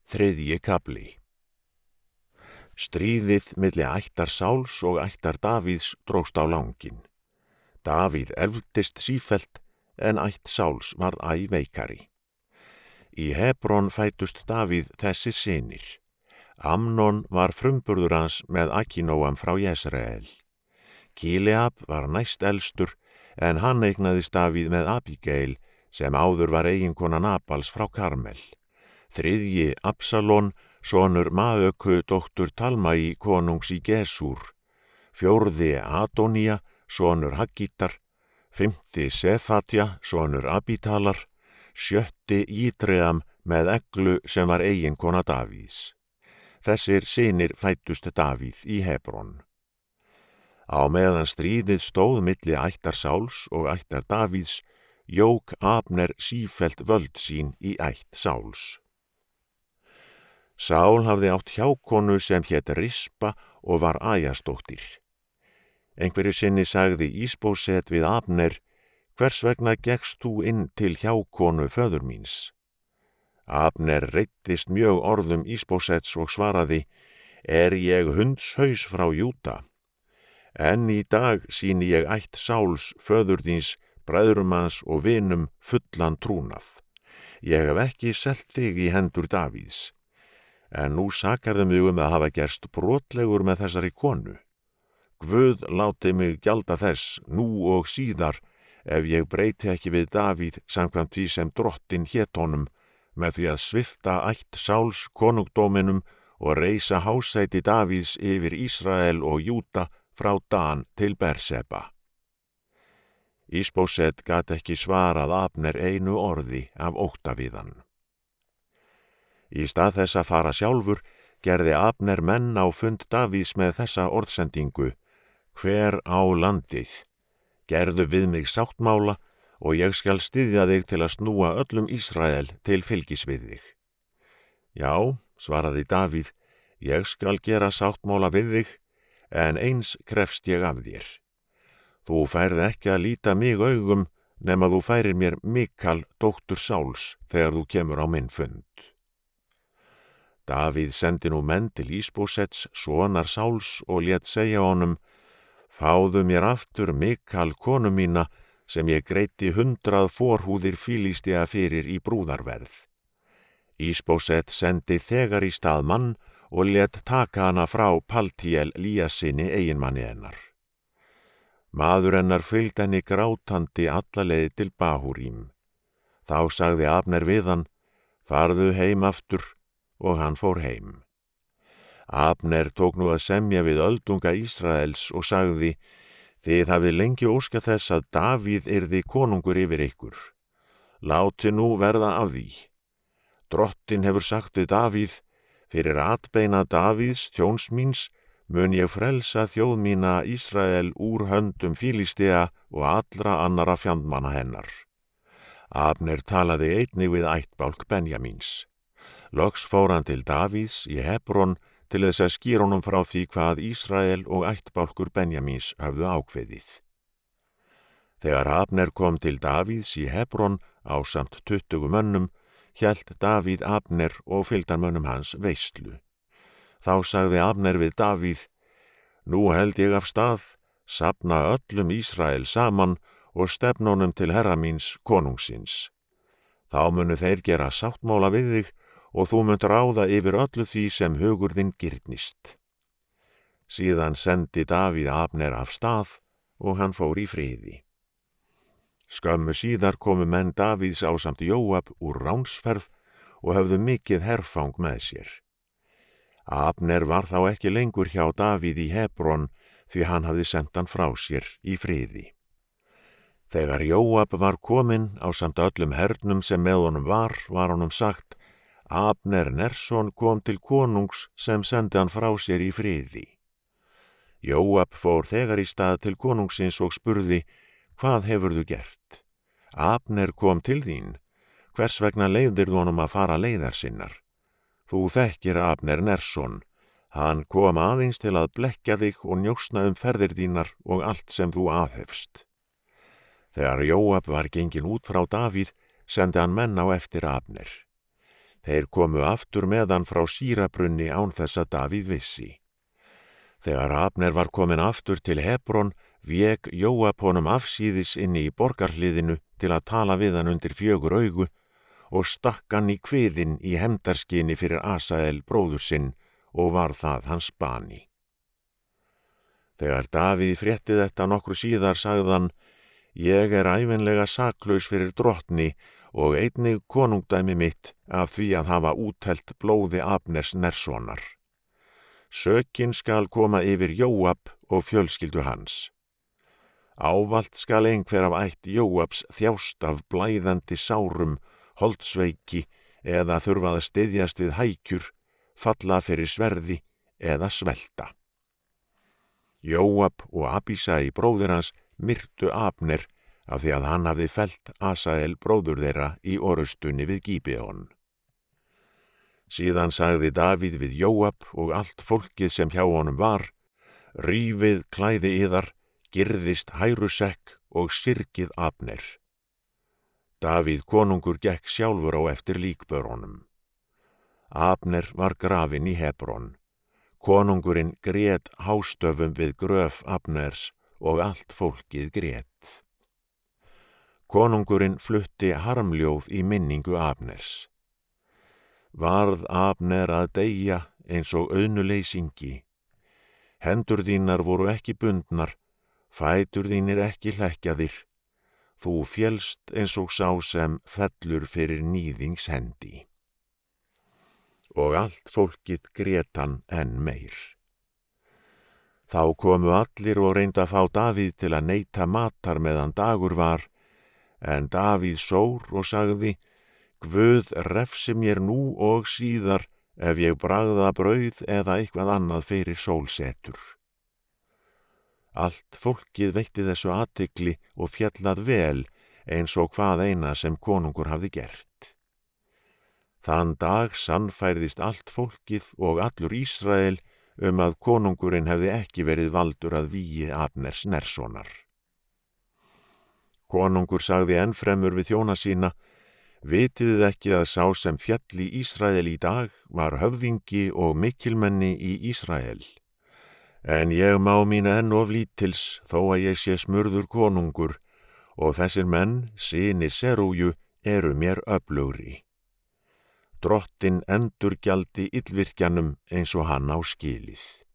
Þriðji kafli. Stríðið milli ættar Sáls og ættar Davíðs dróst á langinn. Davíð erfdist sífellt, en ætt Sáls varð æ veikari. Í Hebron fæddust Davíð þessir synir. Amnon var frumburður hans með Akínóam frá Jesreel. Kíleab var næst elstur, en hann eignaðist Davíð með Abigail, sem áður var eiginkona Nabals frá Karmel. Þriðji Absalón, sonur Maöku dóttur Talmai konungs í Gesúr. Fjórði Adonía, sonur Haggítar. Fimmti Sefatja, sonur Abítalar. Sjötti Ítream með Eglu sem var eiginkona Davíðs. Þessir synir fæddust Davíð í Hebron. Á meðan stríðið stóð milli ættar Sáls og ættar Davíðs, jók Abner sífellt völd sín í ætt Sáls. Sál hafði átt hjákonu sem hét Rispa og var Ajasdóttir. Einhverju sinni sagði Ísbóset við Abner: hvers vegna gekkst þú inn til hjákonu föður míns? Abner reiddist mjög orðum Ísbósets og svaraði: ég hundshaus frá Júda? En í dag sýni ég ætt Sáls föður þíns, bræðrum hans og vinum fullan trúnað. Ég hef ekki selt þig í hendur Davíðs. En nú sakarðu mig að hafa gerst brotlegur með þessari konu. Guð láti mig gjalda þess nú og síðar, ef ég breyti ekki við Davíð samkvæmt því sem drottinn hét honum, með því að svipta ætt Sáls konungdóminum og reisa hásæti Davíðs yfir Ísrael og Júda frá Dan til Berseba. Ísbóset gat ekki svarað Abner einu orði af ótta við hann. Í stað þess að fara sjálfur gerði Abner menn á fund Davíðs með þessa orðsendingu: hver á landið? Gerðu við mig sáttmála og ég skal styðja þig til að snúa öllum Ísrael til fylgis við þig. Já, svaraði Davíð, ég skal gera sáttmála við þig, en eins krefst ég af þér. Þú færð ekki að líta mig augum nema þú færir mér Mikal, dóttur Sáls, þegar þú kemur á minn fund. Davíð sendi nú menn til Ísbósets, sonar Sáls, og lét segja honum: fáðu mér aftur Mikal konu mína, sem ég greiddi 100 forhúðir Fílistea fyrir í brúðarverð. Ísbóset sendi þegar í stað mann og lét taka hana frá Paltíel Líasinni eiginmanni hennar. Maður hennar fylgdi henni grátandi alla leið til Bahúrím. Þá sagði Abner við hann: farðu heim aftur, og hann fór heim. Abner tók nú að semja við öldunga Ísraels og sagði: þið hafið lengi óskað þess að Davíð yrði konungur yfir ykkur. Láti nú verða af því. Drottinn hefur sagt við Davíð: fyrir atbeina Davíðs þjóns míns mun ég frelsa þjóð mína Ísrael úr höndum Fílistea og allra annara fjandmanna hennar. Abner talaði einnig við ættbálk Benjamíns. Loks fór hann til Davíðs í Hebron til þess að skýra honum frá því hvað Ísrael og ættbálkur Benjamíns höfðu ákveðið. Þegar Abner kom til Davíðs í Hebron ásamt 20 mönnum, hélt Davíð Abner og fylgdarmönnum hans veislu. Þá sagði Abner við Davíð: nú held ég af stað, safna öllum Ísrael saman og stefna honum til herra míns konungsins. Þá munu þeir gera sáttmála við þig og þú munt ráða yfir öllu því sem hugur þinn girnist. Síðan sendi Davíð Abner af stað og hann fór í friði. Skömmu síðar komu menn Davíðs ásamt Jóab úr ránsferð og höfðu mikið herfang með sér. Abner var þá ekki lengur hjá Davíð í Hebron, því hann hafði sent hann frá sér í friði. Þegar Jóab var kominn ásamt öllum hernum sem með honum var honum sagt: Abner Nersson kom til konungs sem sendi hann frá sér í friði. Jóab fór þegar í stað til konungsins og spurði: hvað hefurðu gert? Abner kom til þín. Hvers vegna leyfðirðu honum að fara leiðar sinnar? Þú þekkir Abner Nersson. Hann kom aðeins til að blekkja þig og njósna ferðir þínar og allt sem þú aðhefst. Þegar Jóab var genginn út frá Davíð, sendi hann menn á eftir Abner. Þeir komu aftur með hann frá Sýrabrunni án þess að Davíð vissi. Þegar Abner var kominn aftur til Hebron, vék Jóab honum afsíðis inni í borgarhliðinu til að tala við hann undir 4 augu og stakk hann í kviðinn í hefndarskyni fyrir Asael bróður sinn og var það hans bani. Þegar Davíð frétti þetta nokkru síðar sagði hann: Ég er ævinlega saklaus fyrir drottni og einnig konungdæmi mitt af því að hafa útelt blóði Abners Nersonar. Sökin skal koma yfir Jóab og fjölskyldu hans. Ávallt skal einhver af ætt Jóabs þjást af blæðandi sárum, holdsveiki eða þurfa að styðjast við hækjur, falla fyrir sverði eða svelta. Jóab og Abísai bróðir hans myrtu Abner af því að hann hafði fellt Asael bróður þeirra í orustunni við Gíbeon. Síðan sagði Davíð við Jóab og allt fólkið sem hjá honum var: Rífið klæði yðar, girðist hærusekk og syrgið Abner. Davíð konungur gekk sjálfur á eftir líkbörunum. Abner var grafinn í Hebron. Konungurinn grét hástöfum við gröf Abners og allt fólkið grét. Konungurinn flutti harmljóð í minningu Abners. Varð Abner að deyja eins og auðnuleysingi. Hendur þínar voru ekki bundnar, fætur þínir ekki hlekkjaðir. Þú félst eins og sá sem fellur fyrir níðings hendi. Og allt fólkið grét hann enn meir. Þá komu allir og reyndu að fá Davíð til að neita matar meðan dagur var, en Davíð sór og sagði: Guð refsi mér nú og síðar ef ég bragða brauð eða eitthvað annað fyrir sólsetur. Allt fólkið veitti þessu athygli og fjallað vel eins og hvað eina sem konungur hafði gert. Þann dag sannfærðist allt fólkið og allur Ísrael að konungurinn hefði ekki verið valdur að vígi Abners Nersonar. Konungur sagði ennfremur við þjóna sína: Vitið ekki að sá sem féll í Ísrael í dag var höfðingi og mikilmenni í Ísrael? En ég má mín enn of lítils þó að ég sé smurður konungur, og þessir menn, synir Serúju, eru mér öflugri. Drottinn endurgjaldi illvirkjanum eins og hann á skilið.